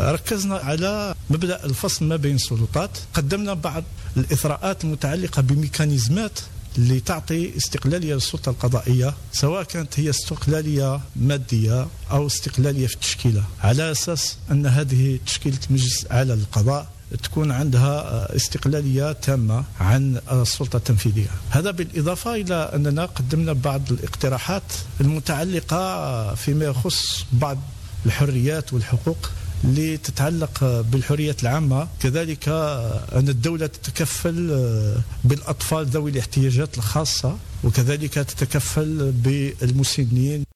ركزنا على مبدأ الفصل ما بين السلطات. قدمنا بعض الإثراءات المتعلقة بميكانيزمات اللي تعطي استقلالية للسلطة القضائية، سواء كانت هي استقلالية مادية أو استقلالية في التشكيلة، على أساس أن هذه تشكيلة مجلس أعلى للقضاء تكون عندها استقلالية تامة عن السلطة التنفيذية. هذا بالإضافة إلى أننا قدمنا بعض الاقتراحات المتعلقة فيما يخص بعض الحريات والحقوق اللي تتعلق بالحريات العامة، كذلك أن الدولة تتكفل بالأطفال ذوي الاحتياجات الخاصة، وكذلك تتكفل بالمسنين.